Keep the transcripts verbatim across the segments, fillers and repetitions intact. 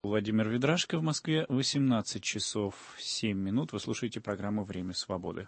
Владимир Ведрашко. В Москве восемнадцать часов семь минут. Вы слушаете программу «Время свободы».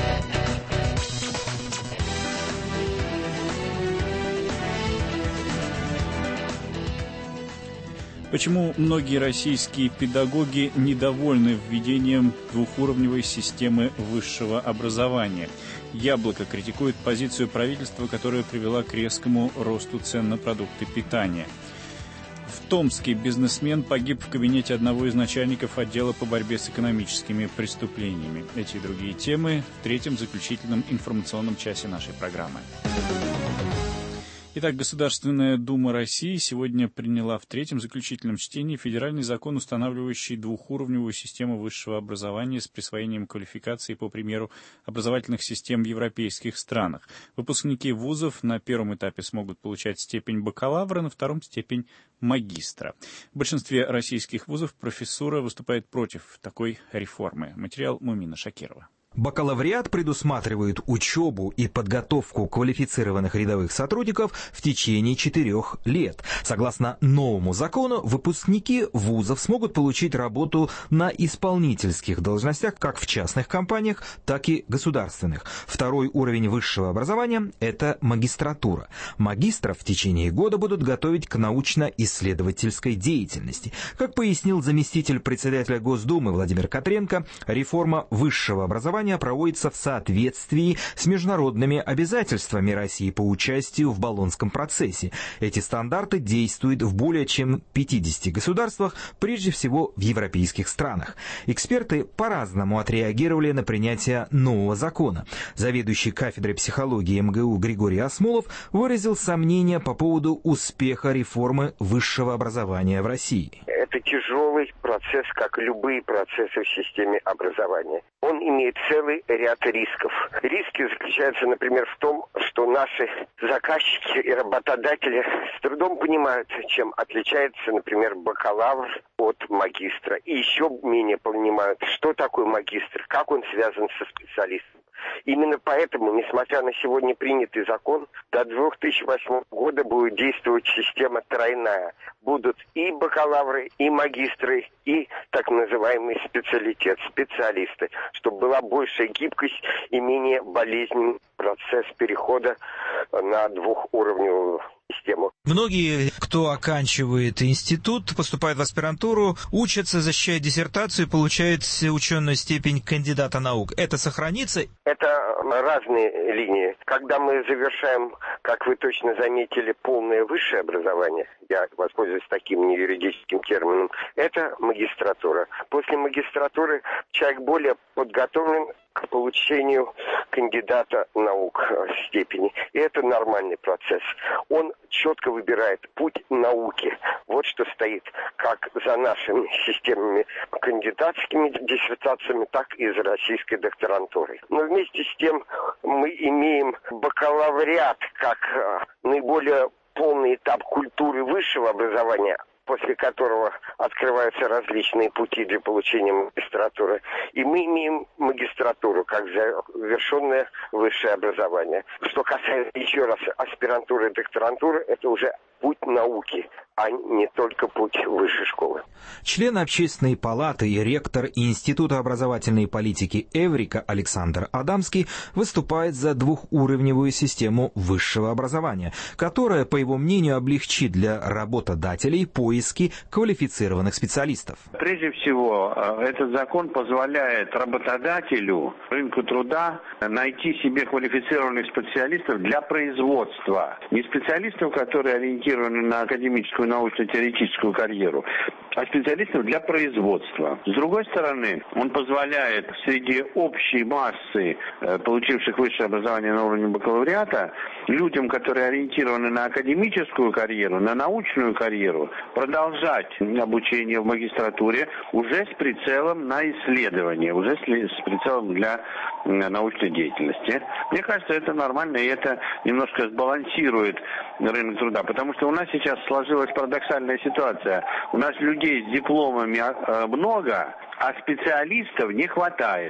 Почему многие российские педагоги недовольны введением двухуровневой системы высшего образования? «Яблоко» критикует позицию правительства, которая привела к резкому росту цен на продукты питания. В Томске бизнесмен погиб в кабинете одного из начальников отдела по борьбе с экономическими преступлениями. Эти и другие темы в третьем заключительном информационном часе нашей программы. Итак, Государственная Дума России сегодня приняла в третьем заключительном чтении федеральный закон, устанавливающий двухуровневую систему высшего образования с присвоением квалификации по примеру образовательных систем в европейских странах. Выпускники вузов на первом этапе смогут получать степень бакалавра, на втором — степень магистра. В большинстве российских вузов профессура выступает против такой реформы. Материал Мумина Шакирова. Бакалавриат предусматривает учебу и подготовку квалифицированных рядовых сотрудников в течение четырех лет. Согласно новому закону, выпускники вузов смогут получить работу на исполнительских должностях как в частных компаниях, так и государственных. Второй уровень высшего образования – это магистратура. Магистров в течение года будут готовить к научно-исследовательской деятельности. Как пояснил заместитель председателя Госдумы Владимир Котренко, реформа высшего образования проводится в соответствии с международными обязательствами России по участию в Болонском процессе. Эти стандарты действуют в более чем пятидесяти государствах, прежде всего в европейских странах. Эксперты по-разному отреагировали на принятие нового закона. Заведующий кафедрой психологии эм гэ у Григорий Осмолов выразил сомнения по поводу успеха реформы высшего образования в России. Это тяжелый процесс, как любые процессы в системе образования. Он имеет целый ряд рисков. Риски заключаются, например, в том, что наши заказчики и работодатели с трудом понимают, чем отличается, например, бакалавр от магистра. И еще менее понимают, что такое магистр, как он связан со специалистом. Именно поэтому, несмотря на сегодня принятый закон, до две тысячи восьмого года будет действовать система тройная. Будут и бакалавры, и магистры, и так называемый специалитет, специалисты, чтобы была большая гибкость и менее болезненный процесс перехода на двухуровневую систему. Многие, кто оканчивает институт, поступает в аспирантуру, учатся, защищают диссертацию, получают ученую степень кандидата наук. Это сохранится? Это разные линии. Когда мы завершаем, как вы точно заметили, полное высшее образование, я воспользуюсь таким неюридическим термином, это магистратура. После магистратуры человек более подготовлен к получению кандидата наук степени. И это нормальный процесс. Он четко выбирает путь науки. Вот что стоит как за нашими системами кандидатскими диссертациями, так и за российской докторантурой. Но вместе с тем мы имеем бакалавриат как наиболее полный этап культуры высшего образования, после которого открываются различные пути для получения магистратуры. И мы имеем магистратуру как завершенное высшее образование. Что касается еще раз аспирантуры и докторантуры, это уже путь науки, а не только путь высшей школы. Член Общественной палаты и ректор Института образовательной политики Эврика Александр Адамский выступает за двухуровневую систему высшего образования, которая, по его мнению, облегчит для работодателей поиски квалифицированных специалистов. Прежде всего, этот закон позволяет работодателю, рынку труда, найти себе квалифицированных специалистов для производства. Не специалистов, которые ориентированы на академическую научно-теоретическую карьеру, а специалистов для производства. С другой стороны, он позволяет среди общей массы получивших высшее образование на уровне бакалавриата людям, которые ориентированы на академическую карьеру, на научную карьеру, продолжать обучение в магистратуре уже с прицелом на исследование, уже с прицелом для научной деятельности. Мне кажется, это нормально, и это немножко сбалансирует рынок труда, потому что у нас сейчас сложилась парадоксальная ситуация. У нас людей с дипломами много, а специалистов не хватает.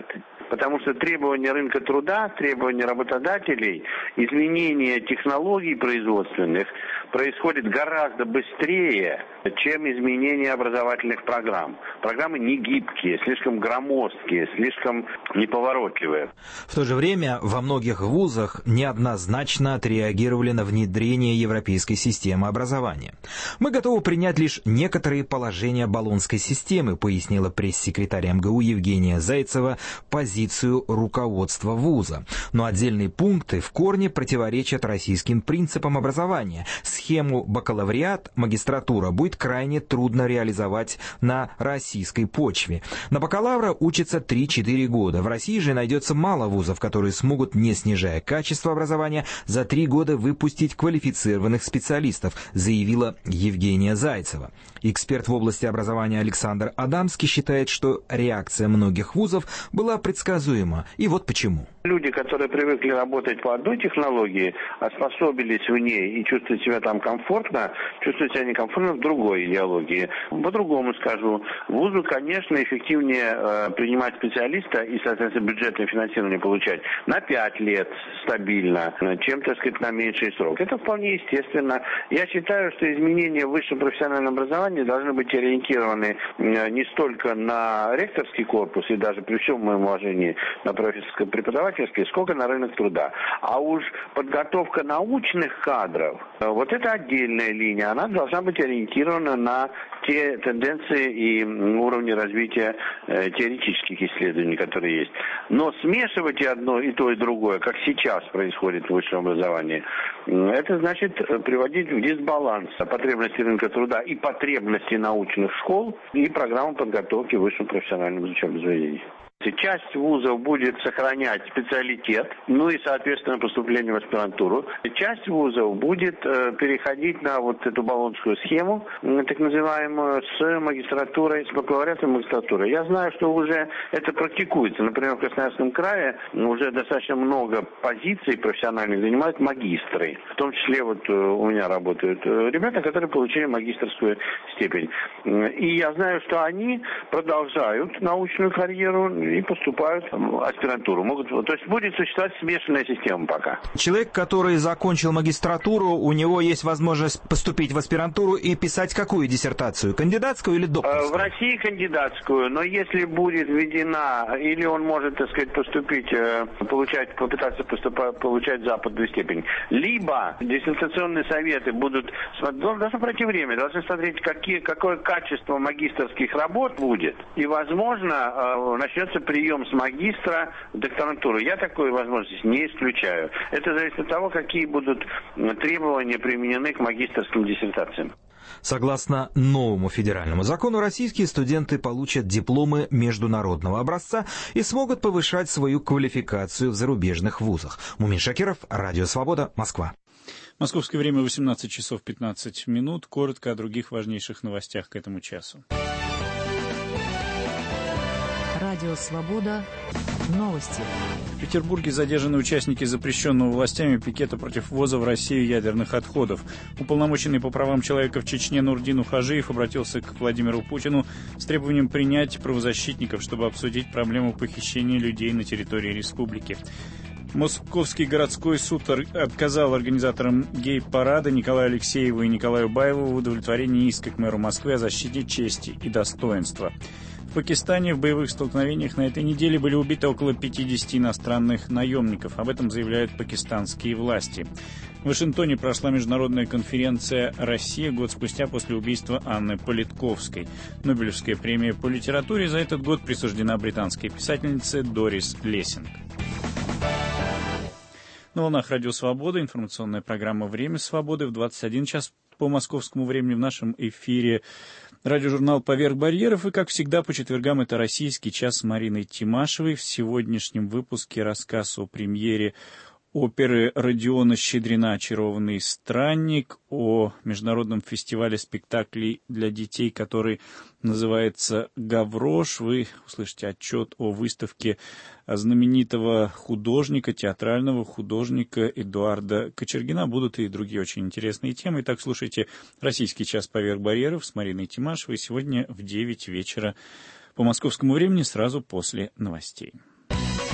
Потому что требования рынка труда, требования работодателей, изменения технологий производственных происходит гораздо быстрее, чем изменение образовательных программ. Программы не гибкие, слишком громоздкие, слишком неповоротливые. В то же время во многих вузах неоднозначно отреагировали на внедрение европейской системы образования. «Мы готовы принять лишь некоторые положения Болонской системы», пояснила пресс-секретарь эм гэ у Евгения Зайцева позицию руководства вуза. Но отдельные пункты в корне противоречат российским принципам образования. Схему бакалавриат, магистратура будет крайне трудно реализовать на российской почве. На бакалавра учатся три-четыре года. В России же найдется мало вузов, которые смогут, не снижая качество образования, за три года выпустить квалифицированных специалистов, заявила Евгения Зайцева. Эксперт в области образования Александр Адамский считает, что реакция многих вузов была предсказуема. И вот почему. Люди, которые привыкли работать по одной технологии, приспособились в ней и чувствуют себя там комфортно, чувствуют себя некомфортно в другой идеологии. По-другому скажу. Вузу, конечно, эффективнее э, принимать специалиста и, соответственно, бюджетное финансирование получать на пять лет стабильно, чем, так сказать, на меньший срок. Это вполне естественно. Я считаю, что изменения в высшем профессиональном образовании должны быть ориентированы не столько на ректорский корпус и даже при всем моем уважении на профессорско-преподавательский, сколько на рынок труда. А уж подготовка научных кадров, вот это отдельная линия, она должна быть ориентирована на те тенденции и уровни развития э, теоретических исследований, которые есть. Но смешивать и одно, и то, и другое, как сейчас происходит в высшем образовании, это значит приводить в дисбаланс потребности рынка труда и потребности научных школ и программы подготовки в высшем профессиональном учебном заведении. Часть вузов будет сохранять специалитет, ну и, соответственно, поступление в аспирантуру. Часть вузов будет э, переходить на вот эту болонскую схему, э, так называемую, с магистратурой, с бакалавриатом и магистратурой. Я знаю, что уже это практикуется. Например, в Красноярском крае уже достаточно много позиций профессиональных занимают магистры. В том числе вот э, у меня работают э, ребята, которые получили магистерскую степень. И я знаю, что они продолжают научную карьеру и поступают в аспирантуру. Могут, то есть будет существовать смешанная система пока. Человек, который закончил магистратуру, у него есть возможность поступить в аспирантуру и писать какую диссертацию? Кандидатскую или докторскую? В России кандидатскую, но если будет введена, или он может, так сказать, поступить, получать, попытаться поступать, получать западную степень, либо диссертационные советы будут, должно пройти время, должны смотреть, какие, какое качество магистерских работ будет, и, возможно, начнется прием с магистра в докторантуру. Я такой возможности не исключаю. Это зависит от того, какие будут требования применены к магистерским диссертациям. Согласно новому федеральному закону, российские студенты получат дипломы международного образца и смогут повышать свою квалификацию в зарубежных вузах. Мумин Шакиров, Радио Свобода, Москва. Московское время восемнадцать часов пятнадцать минут. Коротко о других важнейших новостях к этому часу. Радио «Свобода». Новости. В Петербурге задержаны участники запрещенного властями пикета против ввоза в Россию ядерных отходов. Уполномоченный по правам человека в Чечне Нурдин Ухажиев обратился к Владимиру Путину с требованием принять правозащитников, чтобы обсудить проблему похищения людей на территории республики. Московский городской суд отказал организаторам гей-парада Николаю Алексееву и Николаю Баеву в удовлетворении иска к мэру Москвы о защите чести и достоинства. В Пакистане в боевых столкновениях на этой неделе были убиты около пятидесяти иностранных наемников. Об этом заявляют пакистанские власти. В Вашингтоне прошла международная конференция «Россия» год спустя после убийства Анны Политковской. Нобелевская премия по литературе за этот год присуждена британской писательнице Дорис Лессинг. На волнах Радио Свобода информационная программа «Время свободы» в двадцать один час по московскому времени в нашем эфире. Радиожурнал «Поверх барьеров» и, как всегда, по четвергам это «Российский час» с Мариной Тимашевой. В сегодняшнем выпуске рассказ о премьере оперы Родиона Щедрина «Очарованный странник», о международном фестивале спектаклей для детей, который называется «Гаврош». Вы услышите отчет о выставке знаменитого художника, театрального художника Эдуарда Кочергина. Будут и другие очень интересные темы. Итак, слушайте «Российский час поверх барьеров» с Мариной Тимашевой сегодня в девять вечера по московскому времени, сразу после новостей.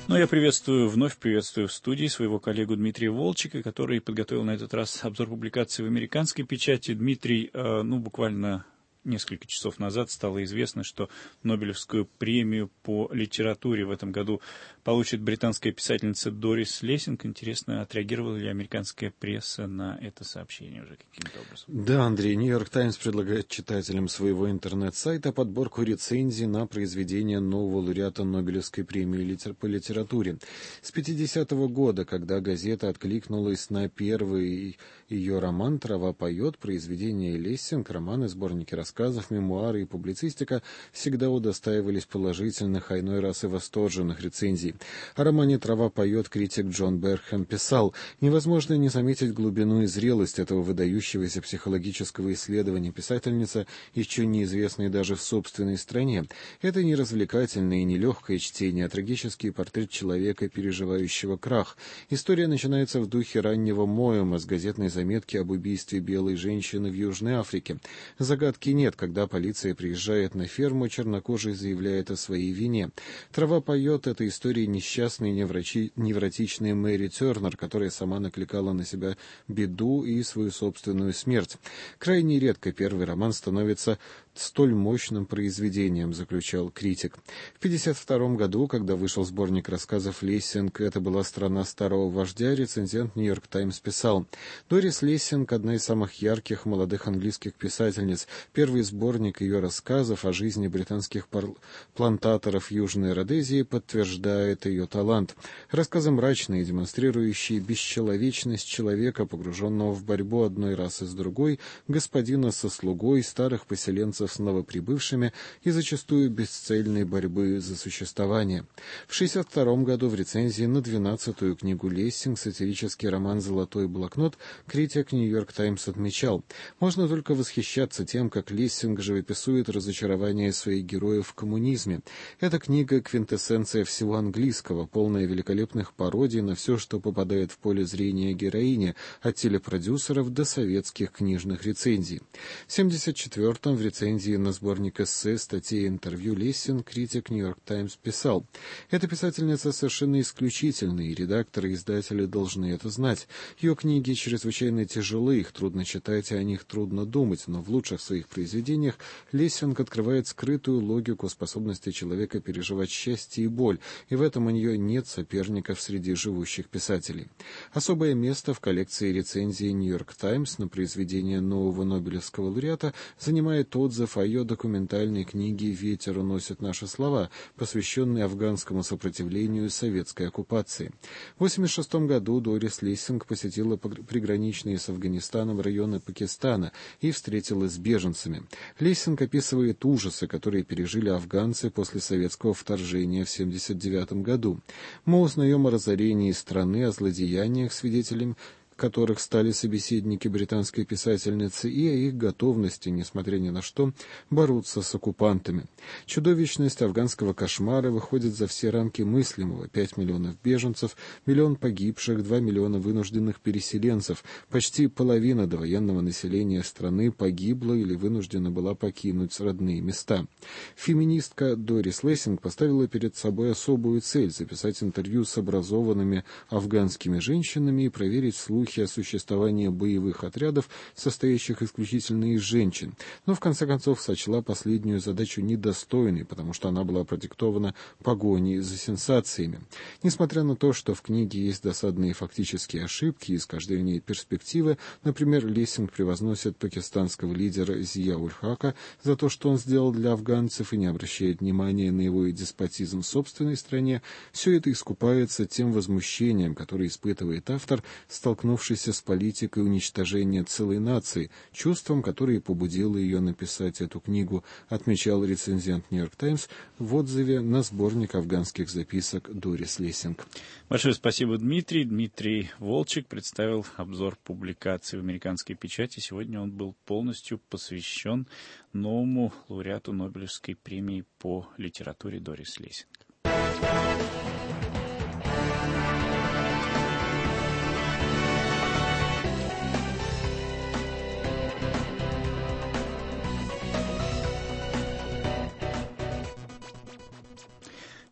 Ну, я приветствую, вновь приветствую в студии своего коллегу Дмитрия Волчика, который подготовил на этот раз обзор публикаций в американской печати. Дмитрий, ну, буквально несколько часов назад стало известно, что Нобелевскую премию по литературе в этом году получит британская писательница Дорис Лессинг. Интересно, отреагировала ли американская пресса на это сообщение уже каким-то образом? Да, Андрей, Нью-Йорк Таймс предлагает читателям своего интернет-сайта подборку рецензий на произведение нового лауреата Нобелевской премии по литературе. С пятидесятого года, когда газета откликнулась на первый ее роман «Трава поет», произведения Лессинг, романы, сборники рассказов, мемуары и публицистика всегда удостаивались положительных, а иной раз и восторженных рецензий. О романе «Трава поет» критик Джон Берхэм писал: «Невозможно не заметить глубину и зрелость этого выдающегося психологического исследования писательницы, еще неизвестной даже в собственной стране. Это не развлекательное и не легкое чтение, а трагический портрет человека, переживающего крах. История начинается в духе раннего Моэма с газетной заметки об убийстве белой женщины в Южной Африке. Загадки нет, когда полиция приезжает на ферму, чернокожий заявляет о своей вине. Трава поет — это история несчастной неврачи... невротичной Мэри Тернер, которая сама накликала на себя беду и свою собственную смерть. Крайне редко первый роман становится столь мощным произведением», — заключал критик. В пятьдесят втором году, когда вышел сборник рассказов Лессинг «Это была страна старого вождя», рецензент «Нью-Йорк Таймс» писал: «Дорис Лессинг — одна из самых ярких молодых английских писательниц. Первый сборник ее рассказов о жизни британских пар... плантаторов Южной Родезии подтверждает ее талант. Рассказы мрачные, демонстрирующие бесчеловечность человека, погруженного в борьбу одной расы с другой, господина со слугой, старых поселенцев с новоприбывшими и зачастую бесцельной борьбы за существование». В шестьдесят втором году в рецензии на двенадцатую книгу Лессинг, сатирический роман «Золотой блокнот», критик «Нью-Йорк Таймс» отмечал: «Можно только восхищаться тем, как Лессинг живописует разочарование своих героев в коммунизме. Эта книга — квинтэссенция всего английского, полная великолепных пародий на все, что попадает в поле зрения героини, от телепродюсеров до советских книжных рецензий». В семьдесят четвёртом в рецензии на сборник эссе, статей и интервью Лессинг критик «Нью-Йорк Таймс» писал: «Эта писательница совершенно исключительная, и редакторы и издатели должны это знать. Ее книги чрезвычайно тяжелы, их трудно читать, и о них трудно думать, но в лучших своих произведениях Лессинг открывает скрытую логику способности человека переживать счастье и боль, и в этом у нее нет соперников среди живущих писателей». Особое место в коллекции рецензий «Нью-Йорк Таймс» на произведение нового Нобелевского лауреата занимает отзыв о ее документальной книге «Ветер уносит наши слова», посвященной афганскому сопротивлению и советской оккупации. В восемьдесят шестом году Дорис Лессинг посетила приграничные с Афганистаном районы Пакистана и встретилась с беженцами. Лессинг описывает ужасы, которые пережили афганцы после советского вторжения в семьдесят девятом году. Мы узнаем о разорении страны, о злодеяниях, свидетелями которых стали собеседники британской писательницы, и о их готовности, несмотря ни на что, бороться с оккупантами. Чудовищность афганского кошмара выходит за все рамки мыслимого: пять миллионов беженцев, миллион погибших, два миллиона вынужденных переселенцев, почти половина довоенного населения страны погибла или вынуждена была покинуть родные места. Феминистка Дорис Лессинг поставила перед собой особую цель — записать интервью с образованными афганскими женщинами и проверить слухи о существовании боевых отрядов, состоящих исключительно из женщин, но в конце концов сочла последнюю задачу недостойной, потому что она была продиктована погоней за сенсациями. Несмотря на то, что в книге есть досадные фактические ошибки и искажения перспективы, например, Лессинг превозносит пакистанского лидера Зия-уль-Хака за то, что он сделал для афганцев, и не обращает внимания на его деспотизм в собственной стране, все это искупается тем возмущением, которое испытывает автор, столкнувшись с политикой уничтожения целой нации, чувством, которое побудило ее написать эту книгу, отмечал рецензент «Нью-Йорк Таймс» в отзыве на сборник афганских записок Дорис Лессинг. Большое спасибо, Дмитрий. Дмитрий Волчик представил обзор публикаций в американской печати. Сегодня он был полностью посвящен новому лауреату Нобелевской премии по литературе Дорис Лессинг.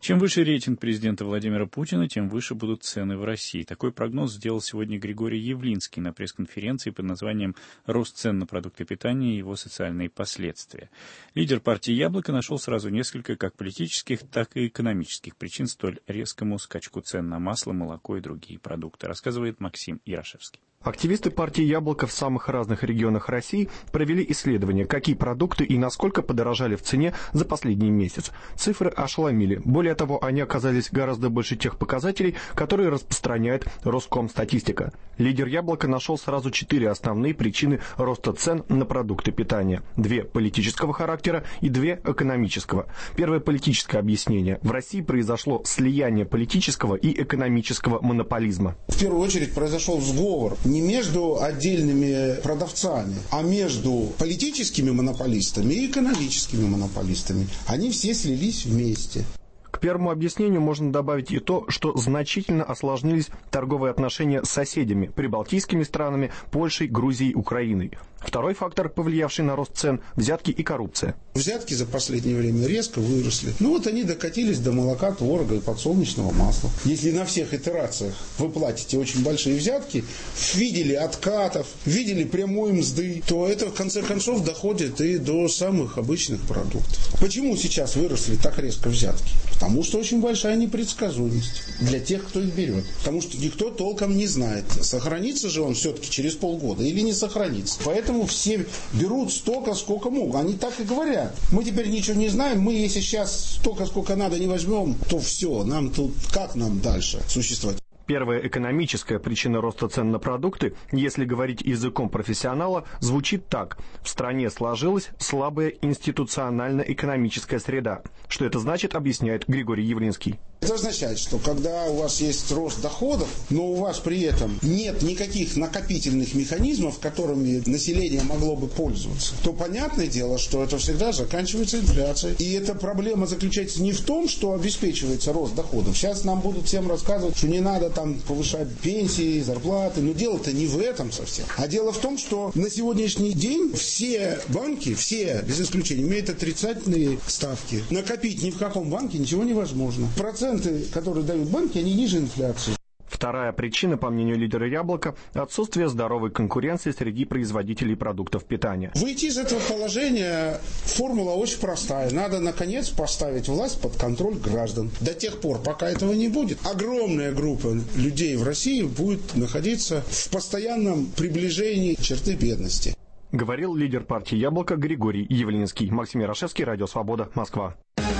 Чем выше рейтинг президента Владимира Путина, тем выше будут цены в России. Такой прогноз сделал сегодня Григорий Явлинский на пресс-конференции под названием «Рост цен на продукты питания и его социальные последствия». Лидер партии «Яблоко» нашел сразу несколько как политических, так и экономических причин столь резкому скачку цен на масло, молоко и другие продукты, рассказывает Максим Ярошевский. Активисты партии «Яблоко» в самых разных регионах России провели исследование, какие продукты и насколько подорожали в цене за последний месяц. Цифры ошеломили. Более того, они оказались гораздо больше тех показателей, которые распространяет Роскомстатистика. Лидер «Яблоко» нашел сразу четыре основные причины роста цен на продукты питания. Две политического характера и две экономического. Первое политическое объяснение. В России произошло слияние политического и экономического монополизма. В первую очередь произошел сговор не между отдельными продавцами, а между политическими монополистами и экономическими монополистами. Они все слились вместе. К первому объяснению можно добавить и то, что значительно осложнились торговые отношения с соседями, прибалтийскими странами, Польшей, Грузией, Украиной. Второй фактор, повлиявший на рост цен – взятки и коррупция. Взятки за последнее время резко выросли. Ну вот они докатились до молока, творога и подсолнечного масла. Если на всех итерациях вы платите очень большие взятки, видели откатов, видели прямой мзды, то это в конце концов доходит и до самых обычных продуктов. Почему сейчас выросли так резко взятки? Потому что очень большая непредсказуемость для тех, кто их берет. Потому что никто толком не знает, сохранится же он все-таки через полгода или не сохранится. Поэтому все берут столько, сколько могут. Они так и говорят. Мы теперь ничего не знаем. Мы, если сейчас столько, сколько надо, не возьмем, то все. Нам тут как нам дальше существовать? Первая экономическая причина роста цен на продукты, если говорить языком профессионала, звучит так. В стране сложилась слабая институционально-экономическая среда. Что это значит, объясняет Григорий Явлинский. Это означает, что когда у вас есть рост доходов, но у вас при этом нет никаких накопительных механизмов, которыми население могло бы пользоваться, то понятное дело, что это всегда заканчивается инфляцией. И эта проблема заключается не в том, что обеспечивается рост доходов. Сейчас нам будут всем рассказывать, что не надо там повышать пенсии, зарплаты. Но дело-то не в этом совсем. А дело в том, что на сегодняшний день все банки, все без исключения, имеют отрицательные ставки. Накопить ни в каком банке ничего невозможно. Проценты, которые дают банки, они ниже инфляции. Вторая причина, по мнению лидера «Яблока», отсутствие здоровой конкуренции среди производителей продуктов питания. Выйти из этого положения формула очень простая. Надо, наконец, поставить власть под контроль граждан. До тех пор, пока этого не будет, огромная группа людей в России будет находиться в постоянном приближении к черты бедности. Говорил лидер партии «Яблоко» Григорий Явлинский. Максим Ярошевский, Радио Свобода, Москва.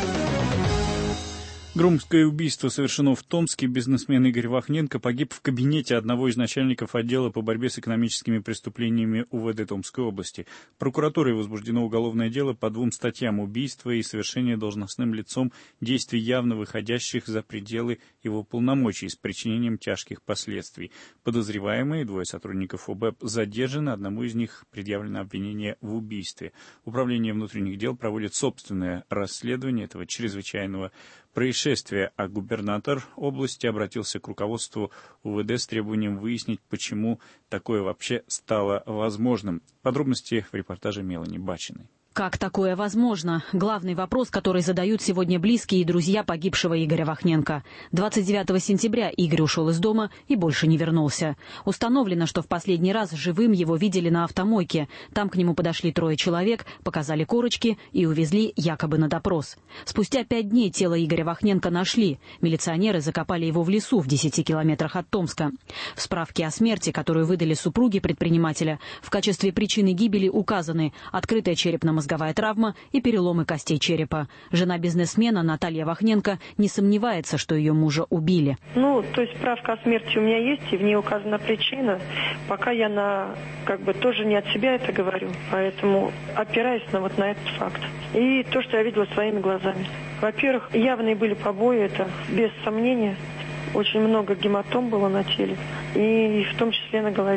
Громкое убийство совершено в Томске. Бизнесмен Игорь Вахненко погиб в кабинете одного из начальников отдела по борьбе с экономическими преступлениями УВД Томской области. Прокуратурой возбуждено уголовное дело по двум статьям: убийство и совершение должностным лицом действий, явно выходящих за пределы его полномочий, с причинением тяжких последствий. Подозреваемые, двое сотрудников ОБЭП, задержаны, одному из них предъявлено обвинение в убийстве. Управление внутренних дел проводит собственное расследование этого чрезвычайного происшествия, а губернатор области обратился к руководству УВД с требованием выяснить, почему такое вообще стало возможным. Подробности в репортаже Мелани Бачиной. Как такое возможно? Главный вопрос, который задают сегодня близкие и друзья погибшего Игоря Вахненко. двадцать девятого сентября Игорь ушел из дома и больше не вернулся. Установлено, что в последний раз живым его видели на автомойке. Там к нему подошли трое человек, показали корочки и увезли якобы на допрос. Спустя пять дней тело Игоря Вахненко нашли. Милиционеры закопали его в лесу в десяти километрах от Томска. В справке о смерти, которую выдали супруги предпринимателя, в качестве причины гибели указаны открытая черепно-мозговая мозговая травма и переломы костей черепа. Жена бизнесмена Наталья Вахненко не сомневается, что ее мужа убили. Ну, то есть справка о смерти у меня есть, и в ней указана причина. Пока я на, как бы, тоже не от себя это говорю, поэтому опираюсь на вот на этот факт. И то, что я видела своими глазами. Во-первых, явные были побои, это без сомнения. Очень много гематом было на теле, и в том числе на голове.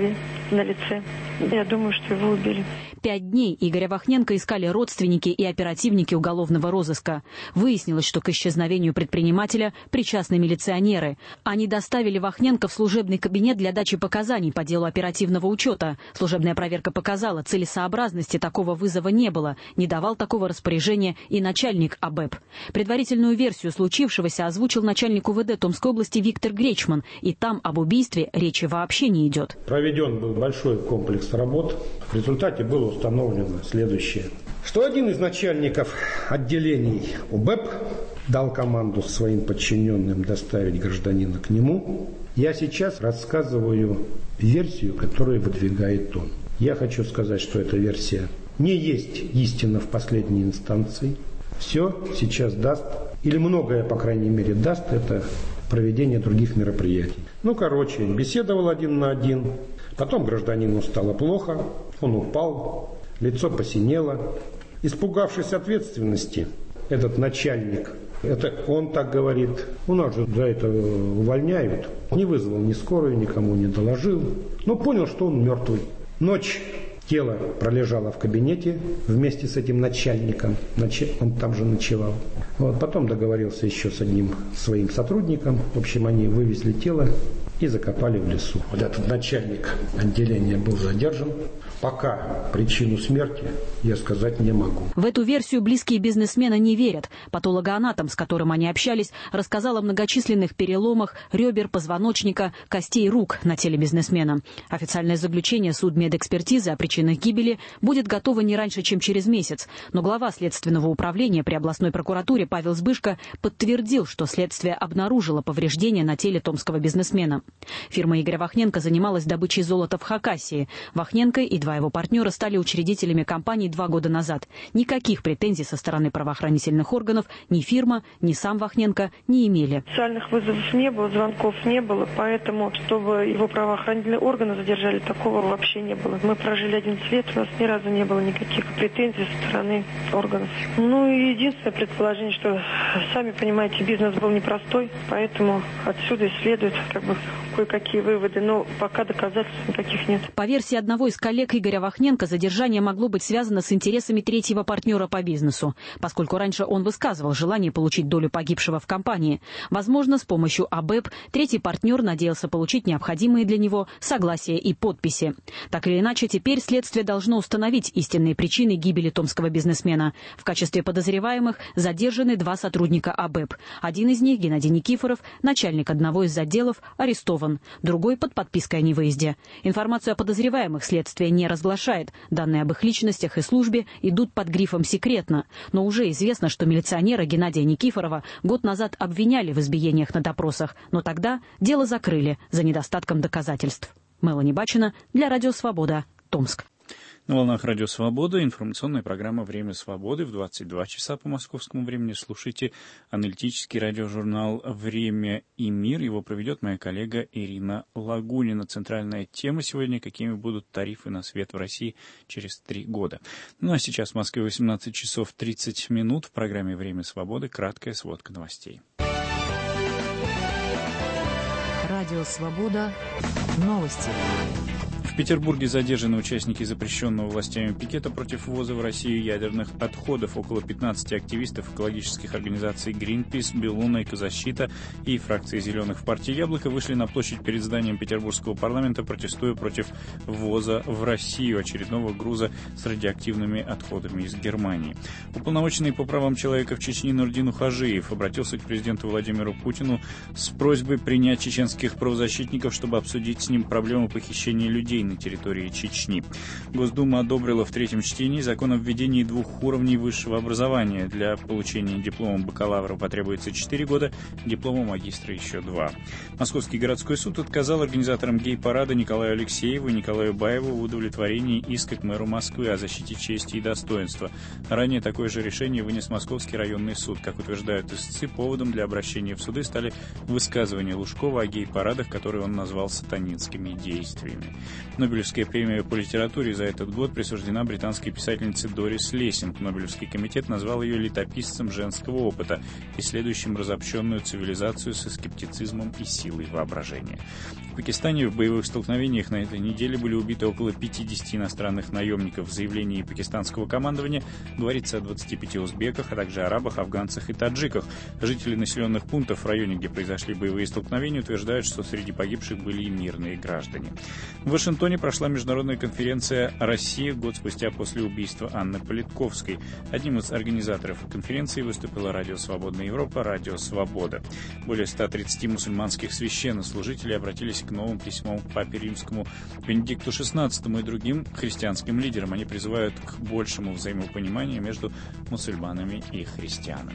на лице. Я думаю, что его убили. Пять дней Игоря Вахненко искали родственники и оперативники уголовного розыска. Выяснилось, что к исчезновению предпринимателя причастны милиционеры. Они доставили Вахненко в служебный кабинет для дачи показаний по делу оперативного учета. Служебная проверка показала, целесообразности такого вызова не было. Не давал такого распоряжения и начальник А Б Э П. Предварительную версию случившегося озвучил начальник У В Д Томской области Виктор Гречман. И там об убийстве речи вообще не идет. Проведен был большой комплекс работ. В результате было установлено следующее. Что один из начальников отделений У Б Э П дал команду своим подчиненным доставить гражданина к нему. Я сейчас рассказываю версию, которую выдвигает он. Я хочу сказать, что эта версия не есть истина в последней инстанции. Все сейчас даст, или многое, по крайней мере, даст это проведение других мероприятий. Ну, короче, беседовал один на один. Потом гражданину стало плохо, он упал, лицо посинело. Испугавшись ответственности, этот начальник, это он так говорит, у нас же за это увольняют, не вызвал ни скорую, никому не доложил, но понял, что он мертвый. Ночь тело пролежало в кабинете вместе с этим начальником, он там же ночевал. Вот, потом договорился еще с одним своим сотрудником, в общем, они вывезли тело и закопали в лесу. Вот этот начальник отделения был задержан. Пока причину смерти я сказать не могу. В эту версию близкие бизнесмена не верят. Патологоанатом, с которым они общались, рассказал о многочисленных переломах ребер, позвоночника, костей рук на теле бизнесмена. Официальное заключение судмедэкспертизы о причинах гибели будет готово не раньше, чем через месяц. Но глава Следственного управления при областной прокуратуре Павел Сбышко подтвердил, что следствие обнаружило повреждения на теле томского бизнесмена. Фирма Игоря Вахненко занималась добычей золота в Хакасии. Вахненко и два его партнера стали учредителями компании два года назад. Никаких претензий со стороны правоохранительных органов ни фирма, ни сам Вахненко не имели. Социальных вызовов не было, звонков не было, поэтому, чтобы его правоохранительные органы задержали, такого вообще не было. Мы прожили одиннадцать лет, у нас ни разу не было никаких претензий со стороны органов. Ну и единственное предположение, что, сами понимаете, бизнес был непростой, поэтому отсюда и следует как бы кое-какие выводы, но пока доказательств никаких нет. По версии одного из коллег Игоря Вахненко, задержание могло быть связано с интересами третьего партнера по бизнесу, поскольку раньше он высказывал желание получить долю погибшего в компании. Возможно, с помощью А Б Э П третий партнер надеялся получить необходимые для него согласия и подписи. Так или иначе, теперь следствие должно установить истинные причины гибели томского бизнесмена. В качестве подозреваемых задержаны два сотрудника А Б Э П. Один из них, Геннадий Никифоров, начальник одного из отделов, арестован. Другой под подпиской о невыезде. Информацию о подозреваемых следствие не разглашает. Данные об их личностях и службе идут под грифом «секретно». Но уже известно, что милиционера Геннадия Никифорова год назад обвиняли в избиениях на допросах, но тогда дело закрыли за недостатком доказательств. Мелани Бачина для Радио Свобода, Томск. На волнах Радио Свобода информационная программа «Время свободы» в двадцать два часа по московскому времени. Слушайте аналитический радиожурнал «Время и мир». Его проведет моя коллега Ирина Лагунина. Центральная тема сегодня — какими будут тарифы на свет в России через три года. Ну а сейчас в Москве восемнадцать часов тридцать минут. В программе «Время свободы» краткая сводка новостей. Радио Свобода. Новости. В Петербурге задержаны участники запрещенного властями пикета против ввоза в Россию ядерных отходов. Около пятнадцати активистов экологических организаций «Гринпис», «Белуна», «Экозащита» и фракции «Зеленых» в партии «Яблоко» вышли на площадь перед зданием Петербургского парламента, протестуя против ввоза в Россию очередного груза с радиоактивными отходами из Германии. Уполномоченный по правам человека в Чечне Нурдин Ухажиев обратился к президенту Владимиру Путину с просьбой принять чеченских правозащитников, чтобы обсудить с ним проблему похищения людей на территории Чечни. Госдума одобрила в третьем чтении закон о введении двух уровней высшего образования. Для получения диплома бакалавра потребуется четыре года, диплома магистра еще два. Московский городской суд отказал организаторам гей-парада Николаю Алексееву и Николаю Баеву в удовлетворении иска к мэру Москвы о защите чести и достоинства. Ранее такое же решение вынес Московский районный суд. Как утверждают истцы, поводом для обращения в суды стали высказывания Лужкова о гей-парадах, которые он назвал сатанинскими действиями. Нобелевская премия по литературе за этот год присуждена британской писательнице Дорис Лессинг. Нобелевский комитет назвал ее летописцем женского опыта, исследующим разобщенную цивилизацию со скептицизмом и силой воображения. В Пакистане в боевых столкновениях на этой неделе были убиты около пятидесяти иностранных наемников. В заявлении пакистанского командования говорится о двадцати пяти узбеках, а также арабах, афганцах и таджиках. Жители населенных пунктов в районе, где произошли боевые столкновения, утверждают, что среди погибших были и мирные граждане. В Вашингтоне прошла международная конференция «Россия. Год спустя после убийства Анны Политковской». Одним из организаторов конференции выступила Радио Свободная Европа, Радио Свобода. Более ста тридцати мусульманских священнослужителей обратились к новым письмам к папе римскому Бенедикту шестнадцатому и другим христианским лидерам. Они призывают к большему взаимопониманию между мусульманами и христианами.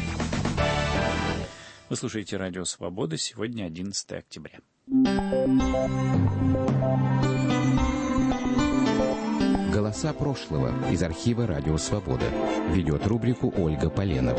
Вы слушаете Радио Свобода. Сегодня одиннадцатое октября. Голоса прошлого из архива «Радио Свобода». Ведет рубрику Ольга Поленова.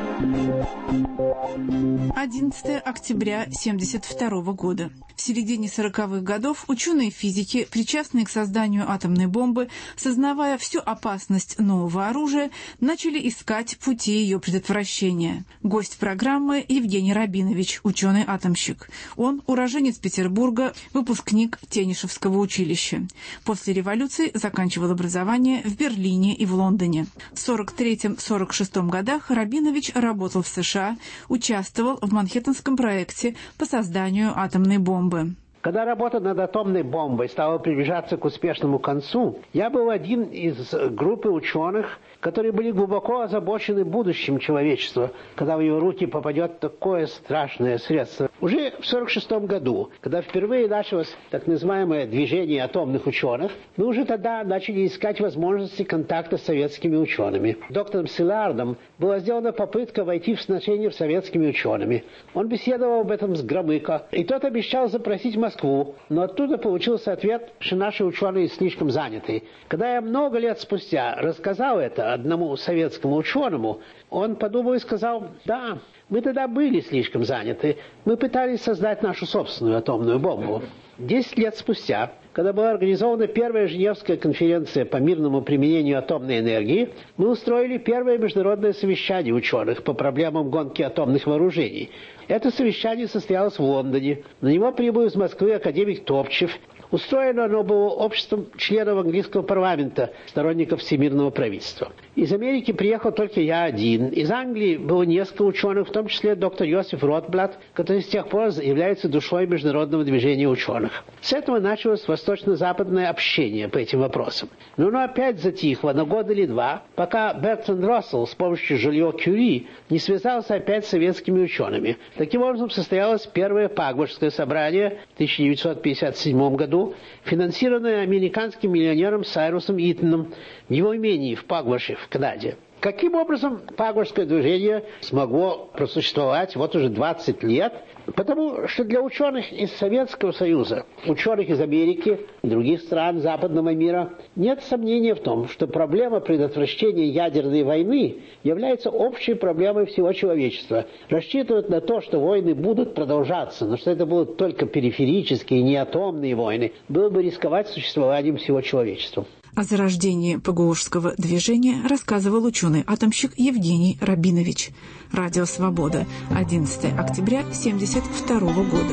одиннадцатое октября тысяча девятьсот семьдесят второго года. В середине сороковых годов ученые физики, причастные к созданию атомной бомбы, сознавая всю опасность нового оружия, начали искать пути ее предотвращения. Гость программы Евгений Рабинович, ученый-атомщик. Он уроженец Петербурга, выпускник Тенишевского училища. После революции заканчивал образование в Берлине и в Лондоне. В сорок третьем — сорок шестом годах Рабинович работал в США, участвовал в Манхэттенском проекте по созданию атомной бомбы. Когда работа над атомной бомбой стала приближаться к успешному концу, я был один из группы ученых, которые были глубоко озабочены будущим человечества, когда в его руки попадет такое страшное средство. Уже в сорок шестом году, когда впервые началось так называемое движение атомных ученых, мы уже тогда начали искать возможности контакта с советскими учеными. Доктором Силардом была сделана попытка войти в сношение с советскими учеными. Он беседовал об этом с Громыко, и тот обещал запросить Москву, но оттуда получился ответ, что наши ученые слишком заняты. Когда я много лет спустя рассказал это одному советскому ученому, он подумал и сказал: да, мы тогда были слишком заняты, мы пытались создать нашу собственную атомную бомбу. Десять лет спустя, когда была организована первая Женевская конференция по мирному применению атомной энергии, мы устроили первое международное совещание ученых по проблемам гонки атомных вооружений. Это совещание состоялось в Лондоне. На него прибыл из Москвы академик Топчев. Устроено оно было обществом членов английского парламента, сторонников всемирного правительства. Из Америки приехал только я один. Из Англии было несколько ученых, в том числе доктор Йосиф Ротблат, который с тех пор является душой международного движения ученых. С этого началось восточно-западное общение по этим вопросам. Но оно опять затихло на год или два, пока Бертранд Рассел с помощью Жолье-Кюри не связался опять с советскими учеными. Таким образом, состоялось первое Пагвашское собрание в тысяча девятьсот пятьдесят седьмом году, финансированное американским миллионером Сайрусом Итоном в его имении в Пагваше, в Канаде. Каким образом Пагвашское движение смогло просуществовать вот уже двадцать лет? Потому что для ученых из Советского Союза, ученых из Америки и других стран западного мира нет сомнения в том, что проблема предотвращения ядерной войны является общей проблемой всего человечества. Рассчитывать на то, что войны будут продолжаться, но что это будут только периферические, не атомные войны, было бы рисковать существованием всего человечества. О зарождении ПГОшского движения рассказывал ученый-атомщик Евгений Рабинович. Радио «Свобода», одиннадцатое октября тысяча девятьсот семьдесят второго года.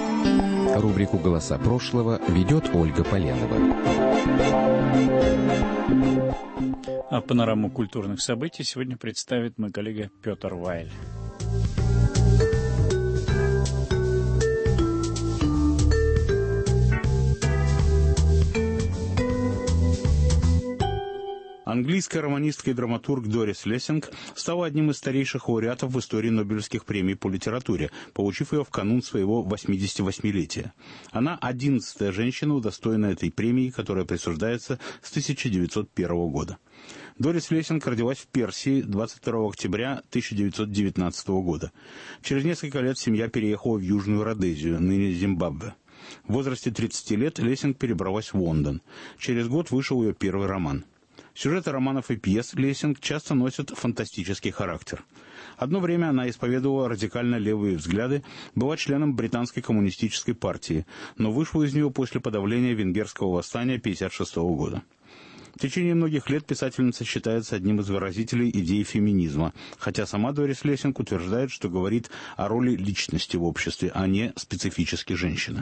Рубрику «Голоса прошлого» ведет Ольга Поленова. А панораму культурных событий сегодня представит мой коллега Петр Вайль. Английская романистка и драматург Дорис Лессинг стала одним из старейших лауреатов в истории Нобелевских премий по литературе, получив ее в канун своего восьмидесятивосьмилетия. Она одиннадцатая женщина, удостоенная этой премии, которая присуждается с тысяча девятьсот первого года. Дорис Лессинг родилась в Персии двадцать второго октября тысяча девятьсот девятнадцатого года. Через несколько лет семья переехала в Южную Родезию, ныне Зимбабве. В возрасте тридцати лет Лессинг перебралась в Лондон. Через год вышел ее первый роман. Сюжеты романов и пьес Лессинг часто носят фантастический характер. Одно время она исповедовала радикально левые взгляды, была членом британской коммунистической партии, но вышла из нее после подавления венгерского восстания тысяча девятьсот пятьдесят шестого года. В течение многих лет писательница считается одним из выразителей идеи феминизма, хотя сама Дорис Лессинг утверждает, что говорит о роли личности в обществе, а не специфически женщины.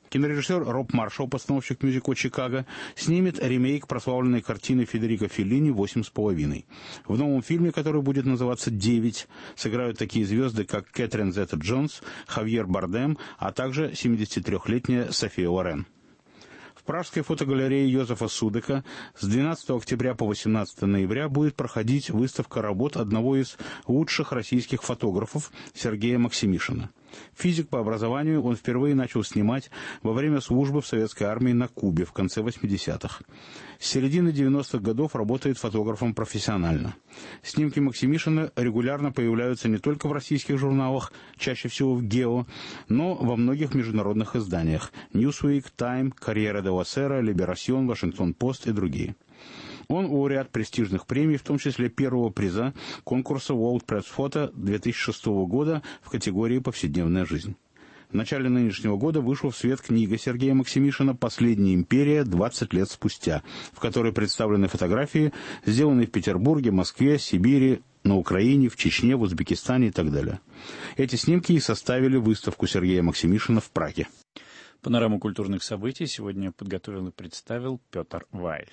Кинорежиссер Роб Маршалл, постановщик мюзикла «Чикаго», снимет ремейк прославленной картины Федерико Феллини «Восемь с половиной». В новом фильме, который будет называться «Девять», сыграют такие звезды, как Кэтрин Зета-Джонс, Хавьер Бардем, а также семидесятитрёхлетняя София Лорен. В Пражской фотогалерее Йозефа Судека с двенадцатого октября по восемнадцатого ноября будет проходить выставка работ одного из лучших российских фотографов Сергея Максимишина. Физик по образованию, он впервые начал снимать во время службы в советской армии на Кубе в конце восьмидесятых. С середины девяностых годов работает фотографом профессионально. Снимки Максимишина регулярно появляются не только в российских журналах, чаще всего в «Гео», но во многих международных изданиях «Newsweek», «Time», «Corriere della Sera», «Liberación», «Вашингтон-Пост» и другие. Он лауреат престижных премий, в том числе первого приза конкурса World Press Photo две тысячи шестого года в категории «Повседневная жизнь». В начале нынешнего года вышла в свет книга Сергея Максимишина «Последняя империя. двадцать лет спустя», в которой представлены фотографии, сделанные в Петербурге, Москве, Сибири, на Украине, в Чечне, в Узбекистане и так далее. Эти снимки и составили выставку Сергея Максимишина в Праге. Панораму культурных событий сегодня подготовил и представил Петр Вайль.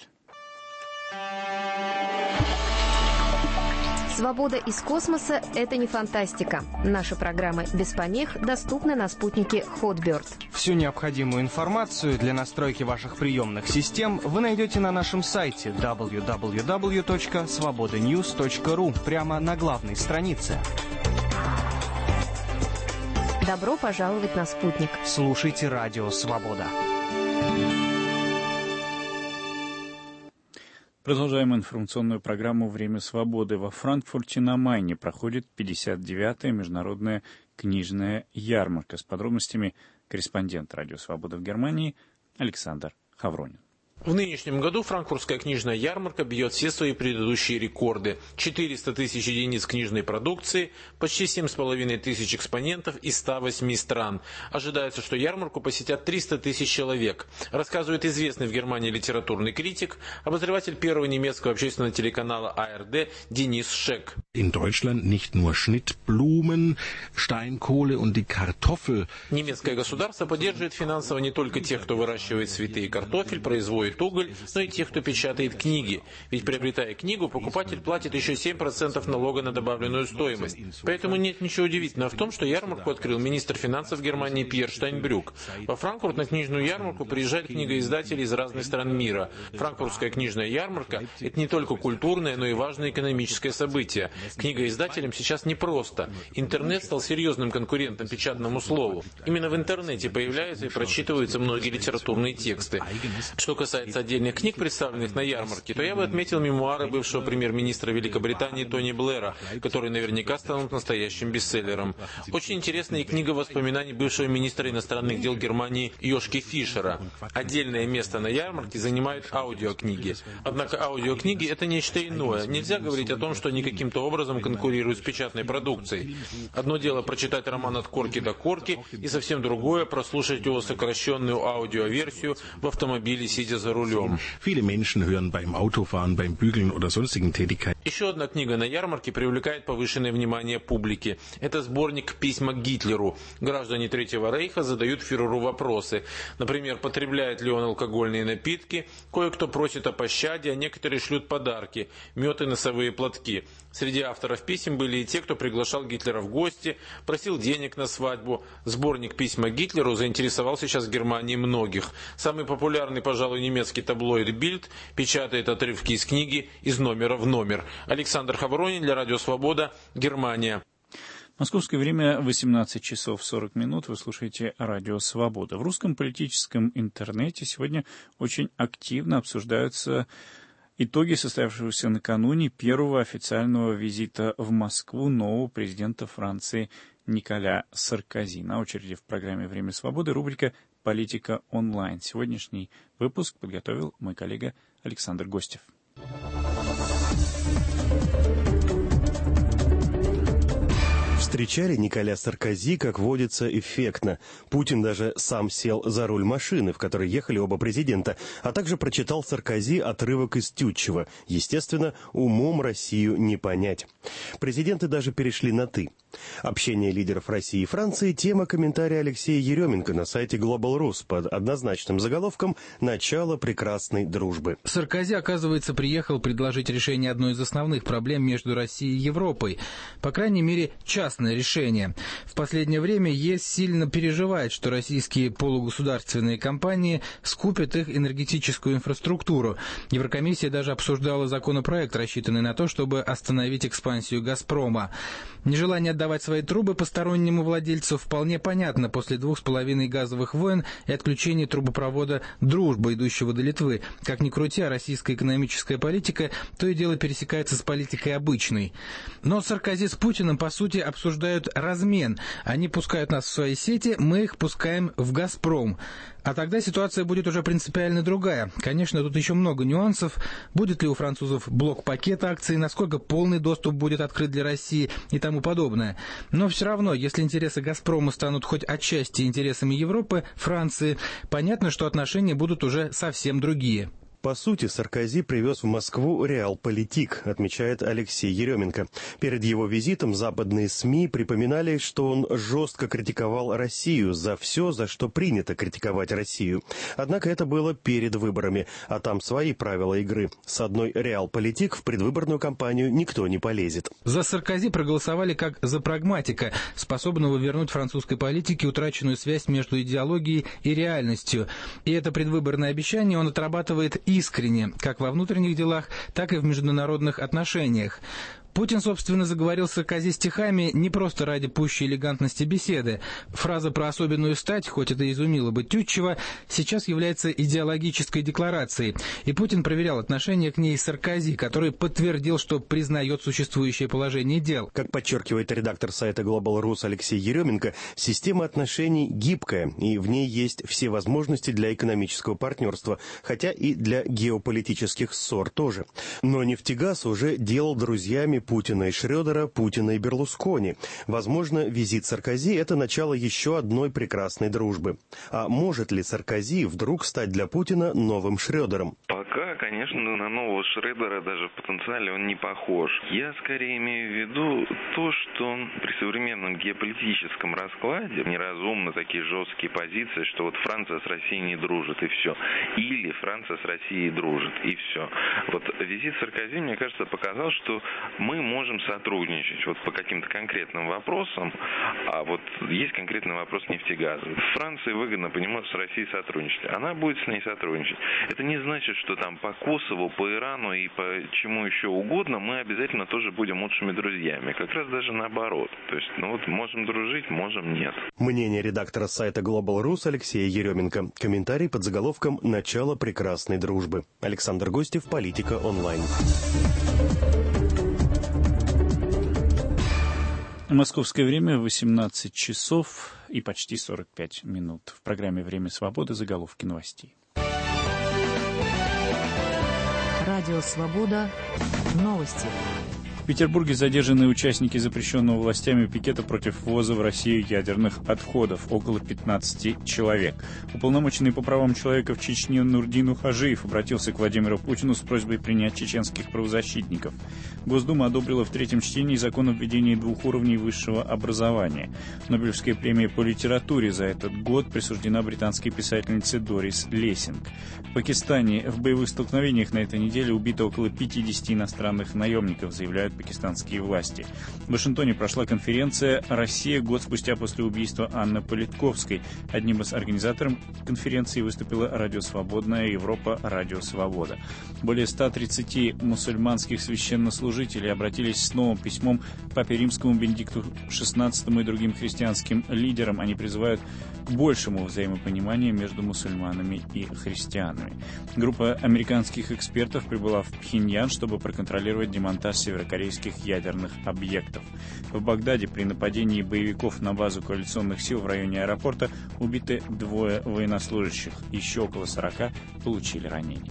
Свобода из космоса – это не фантастика. Наши программы без помех доступны на спутнике Hotbird. Всю необходимую информацию для настройки ваших приемных систем вы найдете на нашем сайте дабл ю дабл ю дабл ю точка свобода ньюс точка ру прямо на главной странице. Добро пожаловать на спутник. Слушайте радио «Свобода». Продолжаем информационную программу «Время свободы». Во Франкфурте на Майне проходит пятьдесят девятая международная книжная ярмарка. С подробностями корреспондент «Радио Свобода» в Германии Александр Хавронин. В нынешнем году франкфуртская книжная ярмарка бьет все свои предыдущие рекорды. четыреста тысяч единиц книжной продукции, почти семь с половиной тысяч экспонентов из ста восьми стран. Ожидается, что ярмарку посетят триста тысяч человек, рассказывает известный в Германии литературный критик, обозреватель первого немецкого общественного телеканала а эр дэ Денис Шек. In Deutschland nicht nur Schnittblumen, Steinkohle und die Kartoffel. Немецкое государство поддерживает финансово не только тех, кто выращивает цветы и картофель, производит уголь, но и тех, кто печатает книги. Ведь приобретая книгу, покупатель платит еще семь процентов налога на добавленную стоимость. Поэтому нет ничего удивительного в том, что ярмарку открыл министр финансов Германии Пьер Штайнбрюк. Во Франкфурт на книжную ярмарку приезжают книгоиздатели из разных стран мира. Франкфуртская книжная ярмарка – это не только культурное, но и важное экономическое событие. Книгоиздателям сейчас непросто. Интернет стал серьезным конкурентом печатному слову. Именно в интернете появляются и прочитываются многие литературные тексты. Что касается отдельных книг, представленных на ярмарке, то я бы отметил мемуары бывшего премьер-министра Великобритании Тони Блэра, которые наверняка станут настоящим бестселлером. Очень интересная и книга воспоминаний бывшего министра иностранных дел Германии Йошки Фишера. Отдельное место на ярмарке занимают аудиокниги. Однако аудиокниги – это нечто иное. Нельзя говорить о том, что они каким-то образом конкурируют с печатной продукцией. Одно дело прочитать роман от корки до корки, и совсем другое – прослушать его сокращенную аудиоверсию в автомобиле, сидя за рулем. Еще одна книга на ярмарке привлекает повышенное внимание публики. Это сборник «Письма к Гитлеру». Граждане Третьего Рейха задают фюреру вопросы. Например, потребляет ли он алкогольные напитки, кое-кто просит о пощаде, а некоторые шлют подарки – мед и носовые платки. Среди авторов писем были и те, кто приглашал Гитлера в гости, просил денег на свадьбу. Сборник «Письма к Гитлеру» заинтересовал сейчас в Германии многих. Самый популярный, пожалуй, немецкий таблоид «Бильд» печатает отрывки из книги из номера в номер. Александр Хавронин для Радио Свобода, Германия. Московское время восемнадцать часов сорок минут. Вы слушаете Радио Свобода. В русском политическом интернете сегодня очень активно обсуждаются итоги состоявшегося накануне первого официального визита в Москву нового президента Франции Николя Саркози. На очереди в программе «Время свободы» рубрика «Политика онлайн». Сегодняшний выпуск подготовил мой коллега Александр Гостев. В Встречали Николя Саркози, как водится, эффектно. Путин даже сам сел за руль машины, в которой ехали оба президента, а также прочитал Саркози отрывок из Тютчева. Естественно, умом Россию не понять. Президенты даже перешли на «ты». Общение лидеров России и Франции – тема комментария Алексея Еременко на сайте Global.Rus под однозначным заголовком «Начало прекрасной дружбы». Саркози, оказывается, приехал предложить решение одной из основных проблем между Россией и Европой. По крайней мере, частное решение. В последнее время ЕС сильно переживает, что российские полугосударственные компании скупят их энергетическую инфраструктуру. Еврокомиссия даже обсуждала законопроект, рассчитанный на то, чтобы остановить экспансию «Газпрома». Нежелание отдавать свои трубы постороннему владельцу вполне понятно после двух с половиной газовых войн и отключения трубопровода «Дружба», идущего до Литвы. Как ни крути, а российская экономическая политика то и дело пересекается с политикой обычной. Но Саркози с Путиным, по сути, обсуждают размен. Они пускают нас в свои сети, мы их пускаем в «Газпром». А тогда ситуация будет уже принципиально другая. Конечно, тут еще много нюансов. Будет ли у французов блок-пакет акций, насколько полный доступ будет открыт для России и тому подобное. Но все равно, если интересы «Газпрома» станут хоть отчасти интересами Европы, Франции, понятно, что отношения будут уже совсем другие. По сути, Саркози привез в Москву реалполитик, отмечает Алексей Еременко. Перед его визитом западные СМИ припоминали, что он жестко критиковал Россию за все, за что принято критиковать Россию. Однако это было перед выборами, а там свои правила игры. С одной реалполитик в предвыборную кампанию никто не полезет. За Саркози проголосовали как за прагматика, способного вернуть французской политике утраченную связь между идеологией и реальностью. И это предвыборное обещание он отрабатывает и искренне, как во внутренних делах, так и в международных отношениях. Путин, собственно, заговорил с Саркози стихами не просто ради пущей элегантности беседы. Фраза про особенную стать, хоть это изумило бы Тютчева, сейчас является идеологической декларацией. И Путин проверял отношение к ней Саркози, который подтвердил, что признает существующее положение дел. Как подчеркивает редактор сайта Global.Rus Алексей Еременко, система отношений гибкая, и в ней есть все возможности для экономического партнерства, хотя и для геополитических ссор тоже. Но нефтегаз уже делал друзьями Путина и Шрёдера, Путина и Берлускони. Возможно, визит Саркози – это начало еще одной прекрасной дружбы. А может ли Саркози вдруг стать для Путина новым Шрёдером? Пока, конечно, на нового Шрёдера даже в потенциале он не похож. Я скорее имею в виду то, что при современном геополитическом раскладе неразумно такие жесткие позиции, что вот Франция с Россией не дружит, и все. Или Франция с Россией дружит, и все. Вот визит Саркози, мне кажется, показал, что мы можем сотрудничать вот по каким-то конкретным вопросам, а вот есть конкретный вопрос нефтегаза. Франции выгодно понимать с Россией сотрудничать. Она будет с ней сотрудничать. Это не значит, что там по Косову, по Ирану и по чему еще угодно мы обязательно тоже будем лучшими друзьями. Как раз даже наоборот. То есть, ну вот можем дружить, можем нет. Мнение редактора сайта Global.Rus Алексея Еременко. Комментарий под заголовком «Начало прекрасной дружбы». Александр Гостев, Политика онлайн. Московское время восемнадцать часов и почти сорок пять минут. В программе «Время свободы» заголовки новостей. Радио «Свобода». Новости. В Петербурге задержаны участники запрещенного властями пикета против ввоза в Россию ядерных отходов. Около пятнадцати человек. Уполномоченный по правам человека в Чечне Нурдин Ухажиев обратился к Владимиру Путину с просьбой принять чеченских правозащитников. Госдума одобрила в третьем чтении закон о введении двух уровней высшего образования. Нобелевская премия по литературе за этот год присуждена британской писательнице Дорис Лессинг. В Пакистане в боевых столкновениях на этой неделе убито около пятидесяти иностранных наемников, заявляют пакистанские власти. В Вашингтоне прошла конференция «Россия год спустя после убийства Анны Политковской». Одним из организаторов конференции выступила Радио Свободная Европа, Радио Свобода. Более ста тридцати мусульманских священнослужителей обратились с новым письмом к папе римскому Бенедикту шестнадцатому и другим христианским лидерам. Они призывают к большему взаимопониманию между мусульманами и христианами. Группа американских экспертов прибыла в Пхеньян, чтобы проконтролировать демонтаж северокорейских ядерных объектов. В Багдаде при нападении боевиков на базу коалиционных сил в районе аэропорта убиты двое военнослужащих. Еще около сорока получили ранения.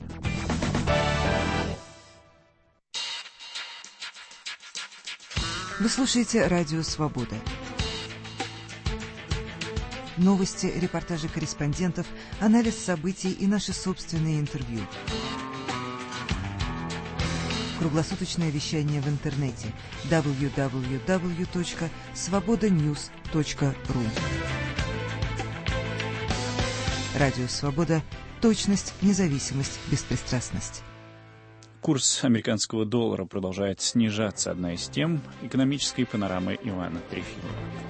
Вы слушаете «Радио Свобода». Новости, репортажи корреспондентов, анализ событий и наши собственные интервью. Круглосуточное вещание в интернете дабл ю дабл ю дабл ю точка свобода ньюс точка ру. Радио «Свобода». Точность, независимость, беспристрастность. Курс американского доллара продолжает снижаться. Одна из тем экономической панорамы Ивана Трефилова.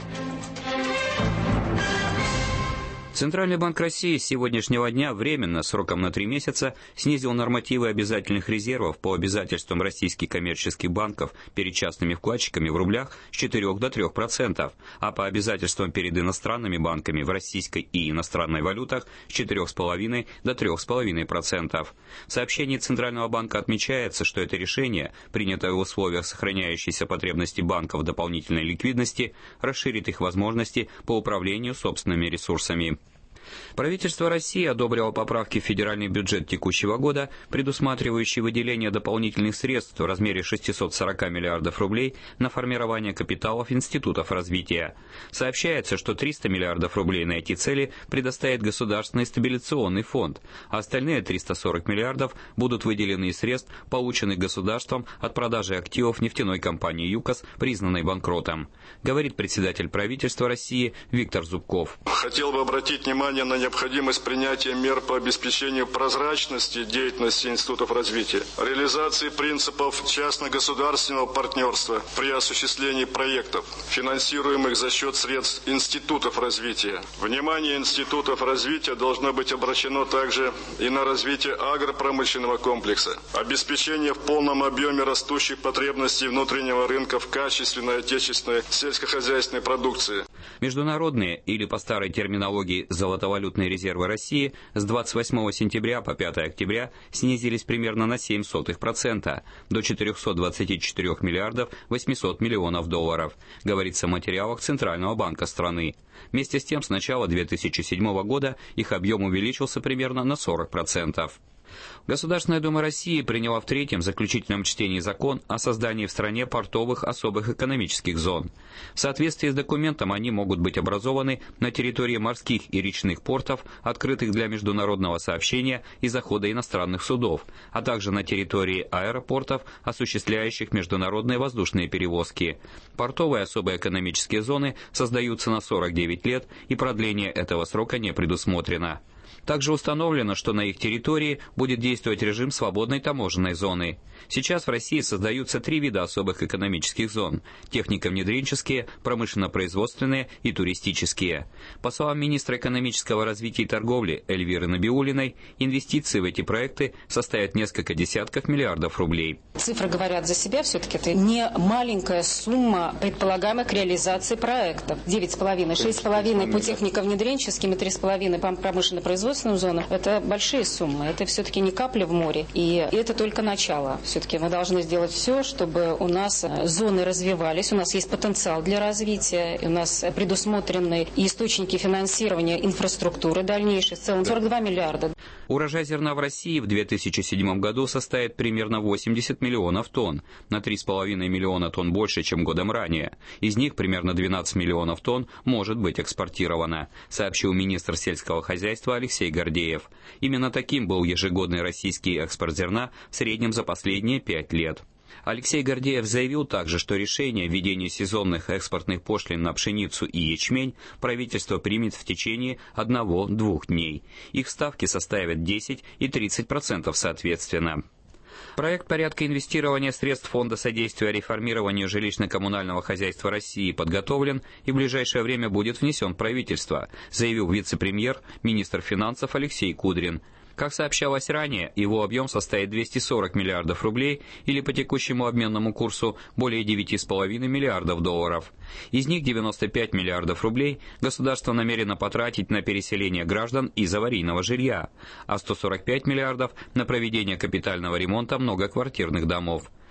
Центральный банк России с сегодняшнего дня временно, сроком на три месяца, снизил нормативы обязательных резервов по обязательствам российских коммерческих банков перед частными вкладчиками в рублях с четырёх до трёх процентов, а по обязательствам перед иностранными банками в российской и иностранной валютах с четырёх с половиной до трёх с половиной процентов. В сообщении Центрального банка отмечается, что это решение, принятое в условиях сохраняющейся потребности банков в дополнительной ликвидности, расширит их возможности по управлению собственными ресурсами. Правительство России одобрило поправки в федеральный бюджет текущего года, предусматривающие выделение дополнительных средств в размере шестисот сорока миллиардов рублей на формирование капиталов институтов развития. Сообщается, что триста миллиардов рублей на эти цели предоставит Государственный стабилизационный фонд, а остальные триста сорок миллиардов будут выделены из средств, полученных государством от продажи активов нефтяной компании «ЮКОС», признанной банкротом, говорит председатель правительства России Виктор Зубков. Хотел бы обратить внимание на необходимость принятия мер по обеспечению прозрачности деятельности институтов развития, реализации принципов частно-государственного партнерства при осуществлении проектов, финансируемых за счет средств институтов развития. Внимание институтов развития должно быть обращено также и на развитие агропромышленного комплекса, обеспечение в полном объеме растущих потребностей внутреннего рынка в качественной отечественной сельскохозяйственной продукции. Международные, или по старой терминологии золотовалютные резервы России с двадцать восьмого сентября по пятое октября снизились примерно на семь сотых процента до четырехсот двадцати четырёх миллиардов восьмисот миллионов долларов, говорится в материалах Центрального банка страны. Вместе с тем с начала две тысячи седьмого года их объем увеличился примерно на сорок процентов. Государственная Дума России приняла в третьем заключительном чтении закон о создании в стране портовых особых экономических зон. В соответствии с документом они могут быть образованы на территории морских и речных портов, открытых для международного сообщения и захода иностранных судов, а также на территории аэропортов, осуществляющих международные воздушные перевозки. Портовые особые экономические зоны создаются на сорок девять лет, и продление этого срока не предусмотрено. Также установлено, что на их территории будет действовать режим свободной таможенной зоны. Сейчас в России создаются три вида особых экономических зон – технико-внедренческие, промышленно-производственные и туристические. По словам министра экономического развития и торговли Эльвиры Набиуллиной, инвестиции в эти проекты составят несколько десятков миллиардов рублей. Цифры говорят за себя, все-таки это не маленькая сумма предполагаемых реализаций проектов. девять с половиной, шесть с половиной по технико-внедренческим и три с половиной по промышленно-производственным зонам. Это большие суммы, это все-таки не капля в море, и это только начало. Все-таки мы должны сделать все, чтобы у нас зоны развивались, у нас есть потенциал для развития, у нас предусмотрены и источники финансирования инфраструктуры дальнейшей, в целом сорок два миллиарда. Урожай зерна в России в две тысячи седьмом году составит примерно восемьдесят миллионов тонн, на три с половиной миллиона тонн больше, чем годом ранее. Из них примерно двенадцать миллионов тонн может быть экспортировано, сообщил министр сельского хозяйства Алексей Гордеев. Именно таким был ежегодный российский экспорт зерна в среднем за последние пять лет. Алексей Гордеев заявил также, что решение о введении сезонных экспортных пошлин на пшеницу и ячмень правительство примет в течение одного-двух дней. Их ставки составят десять и тридцать процентов соответственно. Проект порядка инвестирования средств Фонда содействия реформированию жилищно-коммунального хозяйства России подготовлен и в ближайшее время будет внесен в правительство, заявил вице-премьер, министр финансов Алексей Кудрин. Как сообщалось ранее, его объем составит двести сорок миллиардов рублей или по текущему обменному курсу более девяти с половиной миллиардов долларов. Из них девяносто пять миллиардов рублей государство намерено потратить на переселение граждан из аварийного жилья, а сто сорок пять миллиардов на проведение капитального ремонта многоквартирных домов.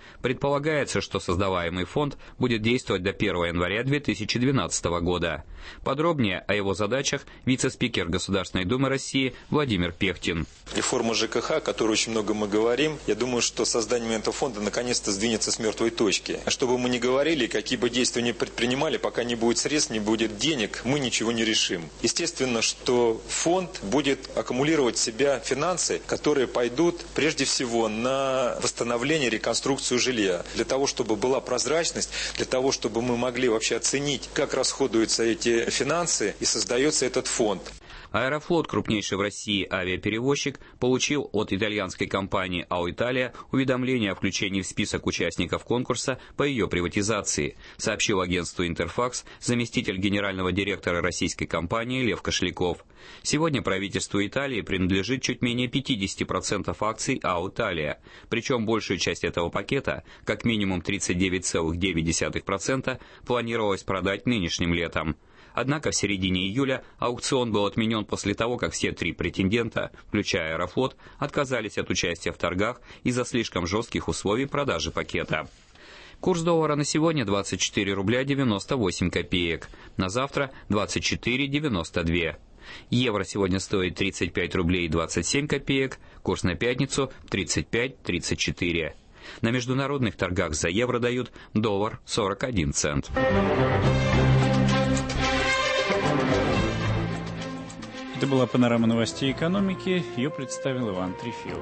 Предполагается, что создаваемый фонд будет действовать до первого января две тысячи двенадцатого года. Подробнее о его задачах вице-спикер Государственной Думы России Владимир Пехтин. Реформа ЖКХ, о которой очень много мы говорим, я думаю, что созданием этого фонда наконец-то сдвинется с мертвой точки. Что бы мы ни говорили, какие бы действия ни предпринимали, пока не будет средств, не будет денег, мы ничего не решим. Естественно, что фонд будет аккумулировать в себя финансы, которые пойдут прежде всего на восстановление, реконструкцию жилья. Для того, чтобы была прозрачность, для того, чтобы мы могли вообще оценить, как расходуются эти финансы и создается этот фонд. Аэрофлот, крупнейший в России авиаперевозчик, получил от итальянской компании «Ау-Италия» уведомление о включении в список участников конкурса по ее приватизации, сообщил агентству «Интерфакс» заместитель генерального директора российской компании Лев Кошляков. Сегодня правительству Италии принадлежит чуть менее пятьдесят процентов акций «Ау-Италия», причем большую часть этого пакета, как минимум тридцать девять целых девять десятых процента, планировалось продать нынешним летом. Однако в середине июля аукцион был отменен после того, как все три претендента, включая Аэрофлот, отказались от участия в торгах из-за слишком жестких условий продажи пакета. Курс доллара на сегодня двадцать четыре рубля девяносто восемь копеек, на завтра двадцать четыре девяносто два. Евро сегодня стоит тридцать пять рублей двадцать семь копеек, курс на пятницу тридцать пять тридцать четыре. На международных торгах за евро дают доллар сорок один цент. Это была панорама новостей экономики. Ее представил Иван Трефилов.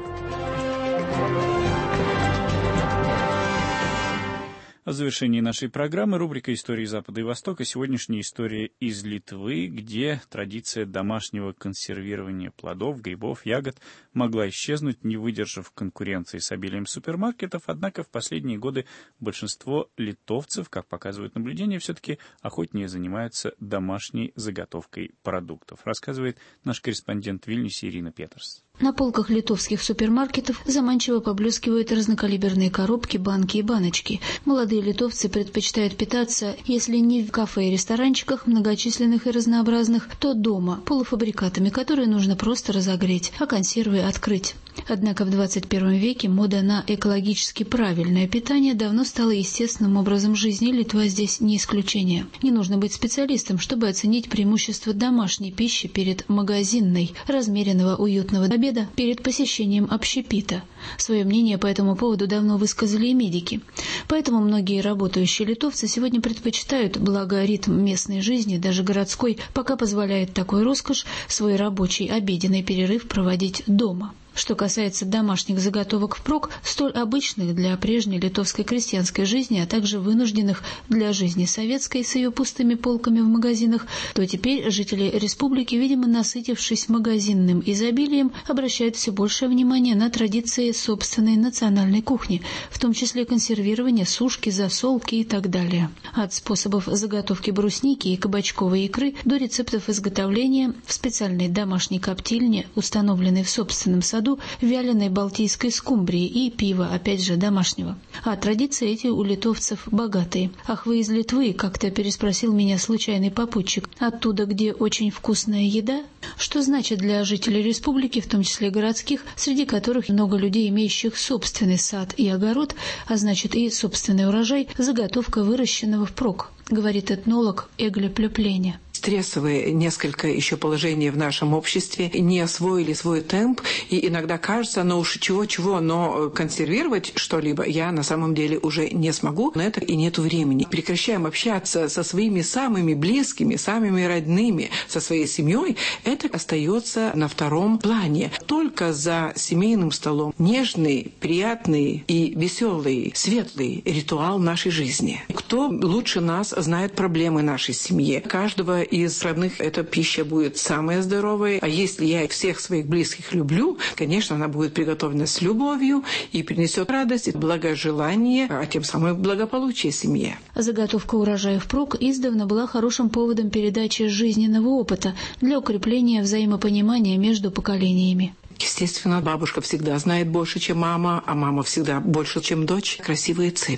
В завершении нашей программы рубрика «Истории Запада и Востока». Сегодняшняя история из Литвы, где традиция домашнего консервирования плодов, грибов, ягод могла исчезнуть, не выдержав конкуренции с обилием супермаркетов. Однако в последние годы большинство литовцев, как показывают наблюдения, все-таки охотнее занимаются домашней заготовкой продуктов. Рассказывает наш корреспондент в Вильнюсе Ирина Петерс. На полках литовских супермаркетов заманчиво поблескивают разнокалиберные коробки, банки и баночки. Молодые литовцы предпочитают питаться, если не в кафе и ресторанчиках, многочисленных и разнообразных, то дома, полуфабрикатами, которые нужно просто разогреть, а консервы открыть. Однако в двадцать первом веке мода на экологически правильное питание давно стала естественным образом жизни, Литва здесь не исключение. Не нужно быть специалистом, чтобы оценить преимущество домашней пищи перед магазинной, размеренного уютного обеда перед посещением общепита. Свое мнение по этому поводу давно высказали и медики. Поэтому многие работающие литовцы сегодня предпочитают, благо ритм местной жизни, даже городской, пока позволяет такой роскошь, свой рабочий обеденный перерыв проводить дома. Что касается домашних заготовок впрок, столь обычных для прежней литовской крестьянской жизни, а также вынужденных для жизни советской с ее пустыми полками в магазинах, то теперь жители республики, видимо, насытившись магазинным изобилием, обращают все большее внимание на традиции собственной национальной кухни, в том числе консервирование, сушки, засолки и так далее. От способов заготовки брусники и кабачковой икры до рецептов изготовления в специальной домашней коптильне, установленной в собственном саду, вяленой балтийской скумбрии и пива, опять же, домашнего. А традиции эти у литовцев богатые. «Ах, вы из Литвы?» — как-то переспросил меня случайный попутчик. «Оттуда, где очень вкусная еда?» Что значит для жителей республики, в том числе городских, среди которых много людей, имеющих собственный сад и огород, а значит и собственный урожай, заготовка выращенного впрок, говорит этнолог Эгле Плепленя. Стрессовые несколько еще положения в нашем обществе, не освоили свой темп, и иногда кажется, ну уж чего-чего, но консервировать что-либо я на самом деле уже не смогу, на это и нету времени. Прекращаем общаться со своими самыми близкими, самыми родными, со своей семьей, это остается на втором плане. Только за семейным столом нежный, приятный и веселый, светлый ритуал нашей жизни. Кто лучше нас знает проблемы нашей семьи? Каждого из родных эта пища будет самая здоровая. А если я всех своих близких люблю, конечно, она будет приготовлена с любовью и принесет радость, благожелание, а тем самым благополучие семье. Заготовка урожая впрок издавна была хорошим поводом передачи жизненного опыта для укрепления взаимопонимания между поколениями. Естественно, бабушка всегда знает больше, чем мама, а мама всегда больше, чем дочь. Красивая цепь.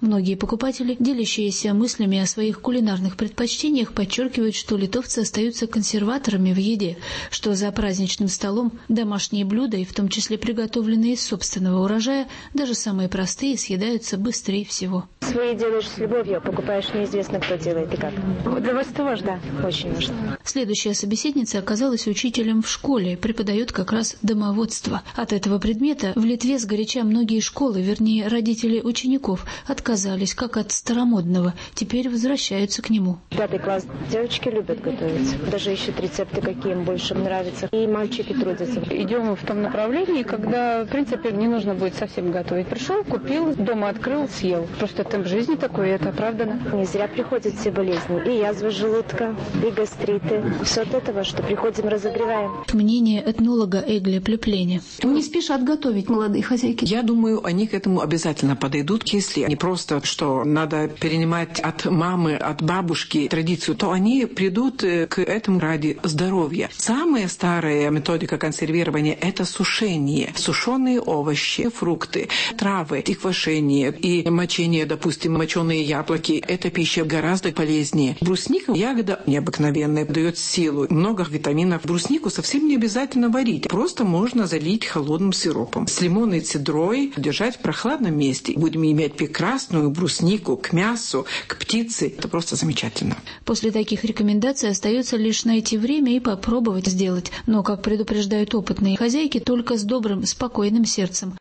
Многие покупатели, делящиеся мыслями о своих кулинарных предпочтениях, подчеркивают, что литовцы остаются консерваторами в еде, что за праздничным столом домашние блюда, и в том числе приготовленные из собственного урожая, даже самые простые, съедаются быстрее всего. Свои делаешь с любовью, покупаешь неизвестно, кто делает и как. Удовольствие важно, очень важно. Следующая собеседница оказалась учителем в школе, преподает как раз домоводство. От этого предмета в Литве сгоряча многие школы, вернее, родители учеников, отказались как от старомодного, теперь возвращаются к нему. Пятый класс. Девочки любят готовить. Даже ищут рецепты, какие им больше нравятся. И мальчики трудятся. Идем в том направлении, когда, в принципе, не нужно будет совсем готовить. Пришел, купил, дома открыл, съел. Просто темп жизни такой, это оправдано. Не зря приходят все болезни. И язвы желудка, и гастриты. Все от этого, что приходим, разогреваем. Мнение этнолога Эгле Плеплени. Не спешат готовить молодые хозяйки. Я думаю, они к этому обязательно подойдут. Если не просто, что надо перенимать от мамы, от бабушки традицию, то они придут к этому ради здоровья. Самая старая методика консервирования – это сушение. Сушеные овощи, фрукты, травы, и квашение, и мочение, допустим, моченые яблоки. Эта пища гораздо полезнее. Брусника – ягода необыкновенная, дает силу, много витаминов. Бруснику совсем не обязательно варить. Просто можно залить холодным сиропом. С лимонной цедрой держать в прохладном месте. Будем иметь прекрасную бруснику к мясу, к птице. Это просто замечательно. После таких рекомендаций остается лишь найти время и попробовать сделать. Но, как предупреждают опытные хозяйки, только с добрым, спокойным сердцем.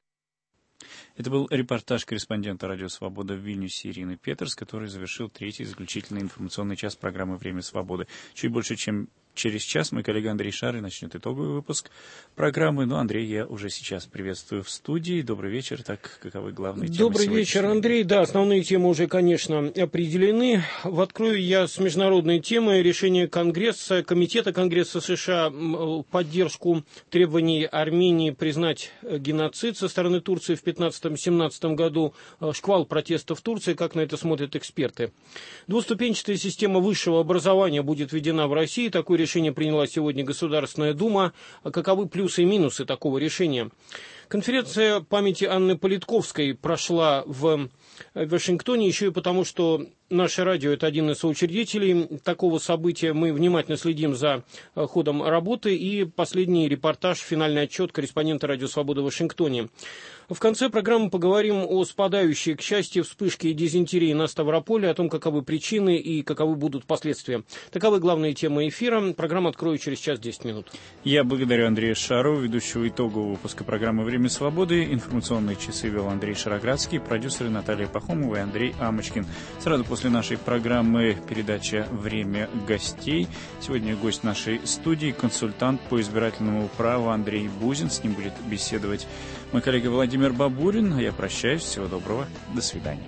Это был репортаж корреспондента «Радио Свобода» в Вильнюсе Ирины Петерс, который завершил третий заключительный информационный час программы «Время свободы». Чуть больше, чем через час мой коллега Андрей Шары начнет итоговый выпуск программы. Но, Андрей, я уже сейчас приветствую в студии. Добрый вечер. Так, каковы главные темы? Добрый вечер, Андрей. Да, основные темы уже, конечно, определены. Открою я с международной темы решение Конгресса, Комитета Конгресса США в поддержку требований Армении признать геноцид со стороны Турции в пятнадцатом-семнадцатом году. Шквал протестов в Турции, как на это смотрят эксперты. Двуступенчатая система высшего образования будет введена в России. Такое решение приняла сегодня Государственная Дума. Каковы плюсы и минусы такого решения? Конференция памяти Анны Политковской прошла в Вашингтоне еще и потому, что наше радио – это один из соучредителей такого события. Мы внимательно следим за ходом работы. И последний репортаж, финальный отчет корреспондента «Радио Свобода» в Вашингтоне. В конце программы поговорим о спадающей, к счастью, вспышке дизентерии на Ставрополе, о том, каковы причины и каковы будут последствия. Таковы главные темы эфира. Программу открою через час десять минут. Я благодарю Андрея Шару, ведущего итогового выпуска программы «Время свободы». Информационные часы вел Андрей Шароградский, продюсеры Наталья Пахомова и Андрей Амочкин. Сразу после нашей программы передача «Время гостей». Сегодня гость нашей студии, консультант по избирательному праву Андрей Бузин. С ним будет беседовать мой коллега Владимир Бабурин. А я прощаюсь. Всего доброго. До свидания.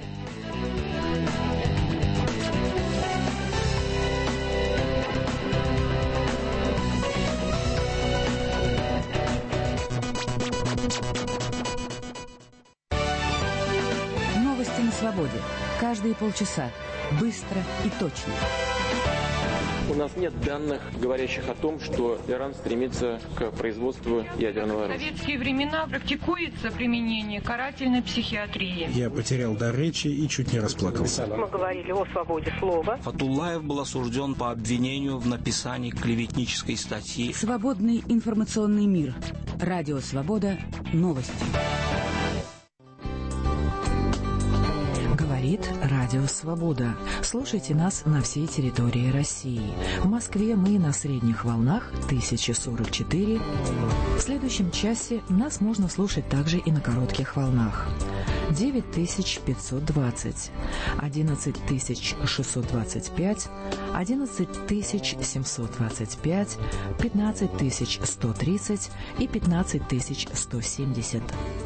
Новости на свободе. Каждые полчаса. Быстро и точно. У нас нет данных, говорящих о том, что Иран стремится к производству ядерного оружия. В советские времена практикуется применение карательной психиатрии. Я потерял дар речи и чуть не расплакался. Мы говорили о свободе слова. Фатуллаев был осужден по обвинению в написании клеветнической статьи. Свободный информационный мир. Радио Свобода. Новости. Говорит Радио Свобода. Слушайте нас на всей территории России. В Москве мы на средних волнах тысяча сорок четыре. В следующем часе нас можно слушать также и на коротких волнах. девять тысяч пятьсот двадцать, одиннадцать тысяч шестьсот двадцать пять, одиннадцать тысяч семьсот двадцать пять, пятнадцать тысяч сто тридцать и пятнадцать тысяч сто семьдесят.